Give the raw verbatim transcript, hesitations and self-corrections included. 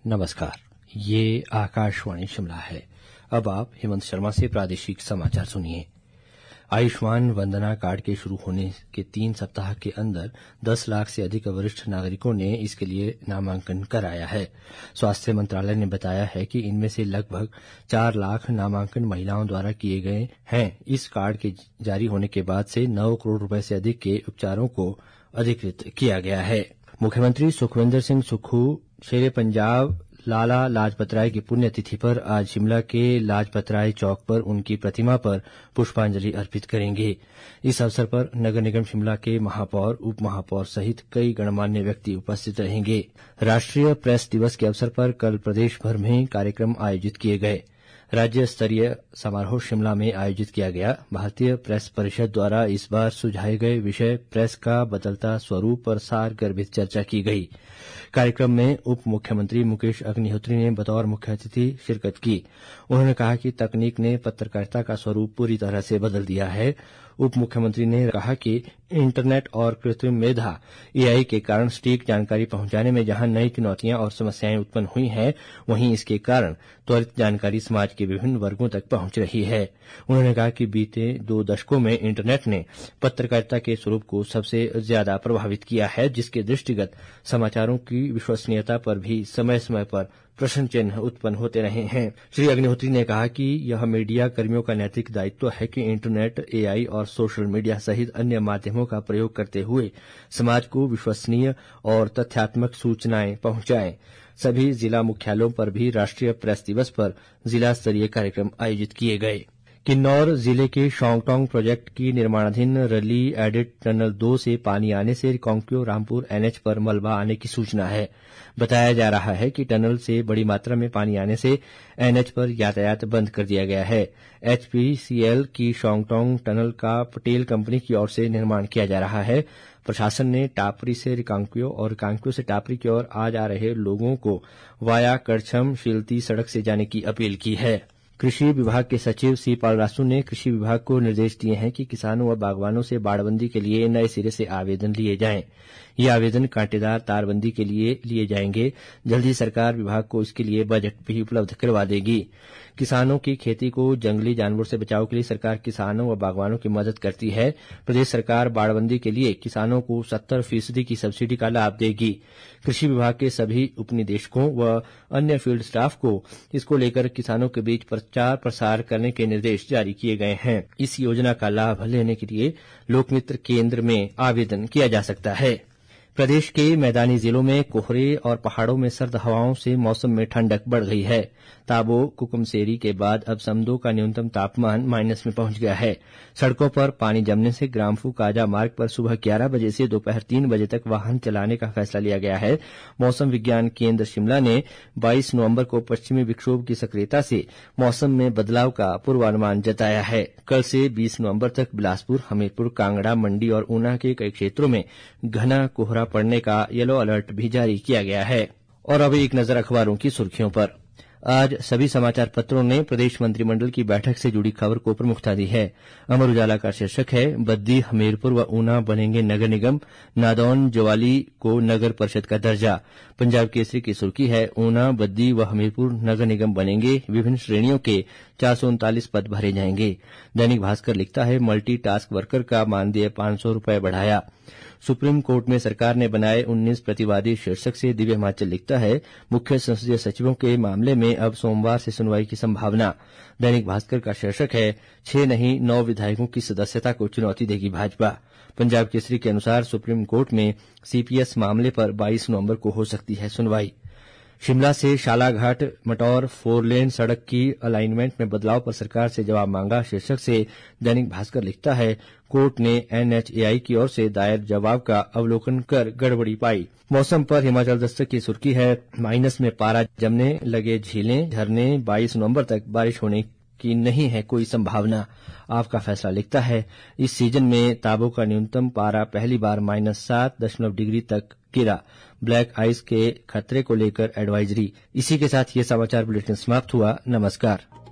नमस्कार, ये आकाशवाणी शिमला है। अब आप हेमंत शर्मा से प्रादेशिक समाचार सुनिए। आयुष्मान वंदना कार्ड के शुरू होने के तीन सप्ताह के अंदर दस लाख से अधिक वरिष्ठ नागरिकों ने इसके लिए नामांकन कराया है। स्वास्थ्य मंत्रालय ने बताया है कि इनमें से लगभग चार लाख नामांकन महिलाओं द्वारा किए गए हैं। इस कार्ड के जारी होने के बाद से नौ करोड़ रुपए से अधिक के उपचारों को अधिकृत किया गया है। मुख्यमंत्री सुखविंदर सिंह सुक्खू शेरे पंजाब लाला लाजपत राय की पुण्यतिथि पर आज शिमला के लाजपत राय चौक पर उनकी प्रतिमा पर पुष्पांजलि अर्पित करेंगे। इस अवसर पर नगर निगम शिमला के महापौर, उप महापौर सहित कई गणमान्य व्यक्ति उपस्थित रहेंगे। राष्ट्रीय प्रेस दिवस के अवसर पर कल प्रदेश भर में कार्यक्रम आयोजित किए गए। राज्य स्तरीय समारोह शिमला में आयोजित किया गया। भारतीय प्रेस परिषद द्वारा इस बार सुझाए गए विषय प्रेस का बदलता स्वरूप पर सार गर्भित चर्चा की गई। कार्यक्रम में उप मुख्यमंत्री मुकेश अग्निहोत्री ने बतौर मुख्य अतिथि शिरकत की। उन्होंने कहा कि तकनीक ने पत्रकारिता का स्वरूप पूरी तरह से बदल दिया है। उप मुख्यमंत्री ने कहा कि इंटरनेट और कृत्रिम मेधा एआई के कारण सटीक जानकारी पहुंचाने में जहां नई चुनौतियां और समस्याएं उत्पन्न हुई हैं, वहीं इसके कारण त्वरित जानकारी समाज के विभिन्न वर्गों तक पहुंच रही है। उन्होंने कहा कि बीते दो दशकों में इंटरनेट ने पत्रकारिता के स्वरूप को सबसे ज्यादा प्रभावित किया है, जिसके दृष्टिगत समाचारों की विश्वसनीयता पर भी समय समय पर प्रश्न चिन्ह उत्पन्न होते रहे हैं। श्री अग्निहोत्री ने कहा कि यह मीडिया कर्मियों का नैतिक दायित्व है कि इंटरनेट, एआई और सोशल मीडिया सहित अन्य माध्यमों का प्रयोग करते हुए समाज को विश्वसनीय और तथ्यात्मक सूचनाएं पहुंचाएं। सभी जिला मुख्यालयों पर भी राष्ट्रीय प्रेस दिवस पर जिला स्तरीय कार्यक्रम आयोजित किए गए। किन्नौर जिले के शॉन्गटोंग प्रोजेक्ट की निर्माणाधीन रली एडिट टनल दो से पानी आने से रिकांगपिओ रामपुर एनएच पर मलबा आने की सूचना है। बताया जा रहा है कि टनल से बड़ी मात्रा में पानी आने से एनएच पर यातायात बंद कर दिया गया है। एचपीसीएल की शॉन्गटोंग टनल का पटेल कंपनी की ओर से निर्माण किया जा रहा है। प्रशासन ने टापरी से रिकांगपिओ और रिकांगपिओ से टापरी की ओर आ जा रहे लोगों को वाया करछम शिलती सड़क से जाने की अपील की है। कृषि विभाग के सचिव सी पालरासु ने कृषि विभाग को निर्देश दिए हैं कि किसानों व बागवानों से बाड़बंदी के लिए नए सिरे से आवेदन लिए जाएं। ये आवेदन कांटेदार तारबंदी के लिए लिए जाएंगे। जल्द ही सरकार विभाग को इसके लिए बजट भी उपलब्ध करवा देगी। किसानों की खेती को जंगली जानवरों से बचाव के लिए सरकार किसानों व बागवानों की मदद करती है। प्रदेश सरकार बाड़बंदी के लिए किसानों को सत्तर फीसदी की सब्सिडी का लाभ देगी। कृषि विभाग के सभी उपनिदेशकों व अन्य फील्ड स्टाफ को इसको लेकर किसानों के बीच प्रचार प्रसार करने के निर्देश जारी किए गए हैं। इस योजना का लाभ लेने के लिए लोकमित्र केंद्र में आवेदन किया जा सकता है। प्रदेश के मैदानी जिलों में कोहरे और पहाड़ों में सर्द हवाओं से मौसम में ठंडक बढ़ गई है। ताबो कुकुमसेरी के बाद अब समदो का न्यूनतम तापमान माइनस में पहुंच गया है। सड़कों पर पानी जमने से ग्राम्फू काजा मार्ग पर सुबह ग्यारह बजे से दोपहर तीन बजे तक वाहन चलाने का फैसला लिया गया है। मौसम विज्ञान केंद्र शिमला ने बाईस नवंबर को पश्चिमी विक्षोभ की सक्रियता से मौसम में बदलाव का पूर्वानुमान जताया है। कल से बीस नवंबर तक बिलासपुर, हमीरपुर, कांगड़ा, मंडी और ऊना के कई क्षेत्रों में घना कोहरा पड़ने का येलो अलर्ट भी जारी किया गया है। और अब एक नजर अखबारों की सुर्खियों पर। आज सभी समाचार पत्रों ने प्रदेश मंत्रिमंडल की बैठक से जुड़ी खबर को प्रमुखता दी है। अमर उजाला का शीर्षक है, बद्दी, हमीरपुर व ऊना बनेंगे नगर निगम, नादौन, ज्वाली को नगर परिषद का दर्जा। पंजाब केसरी की सुर्खी है, ऊना, बद्दी व हमीरपुर नगर निगम बनेंगे, विभिन्न श्रेणियों के चार सौ उनतालीस पद भरे जाएंगे। दैनिक भास्कर लिखता है, मल्टी टास्क वर्कर का मानदेय पांच सौ रुपए बढ़ाया। सुप्रीम कोर्ट में सरकार ने बनाए उन्नीस प्रतिवादी शीर्षक से दिव्य हिमाचल लिखता है, मुख्य संसदीय सचिवों के मामले में अब सोमवार से सुनवाई की संभावना। दैनिक भास्कर का शीर्षक है, छह नहीं नौ विधायकों की सदस्यता को चुनौती देगी भाजपा। पंजाब केसरी के अनुसार सुप्रीम कोर्ट में सीपीएस मामले पर बाईस नवंबर को हो सकती है सुनवाई। शिमला से शालाघाट मटौर फोरलेन सड़क की अलाइनमेंट में बदलाव पर सरकार से जवाब मांगा शीर्षक से दैनिक भास्कर लिखता है, कोर्ट ने एनएचएआई की ओर से दायर जवाब का अवलोकन कर गड़बड़ी पाई। मौसम पर हिमाचल दस्तक की सुर्खी है, माइनस में पारा जमने लगे झीलें, झरने, बाईस नवंबर तक बारिश होने की नहीं है कोई संभावना। आपका फैसला लिखता है, इस सीजन में ताबो का न्यूनतम पारा पहली बार माइनस सात दशमलव डिग्री तक गिरा। ब्लैक आइस के खतरे को लेकर एडवाइजरी। इसी के साथ ये समाचार बुलेटिन समाप्त हुआ। नमस्कार।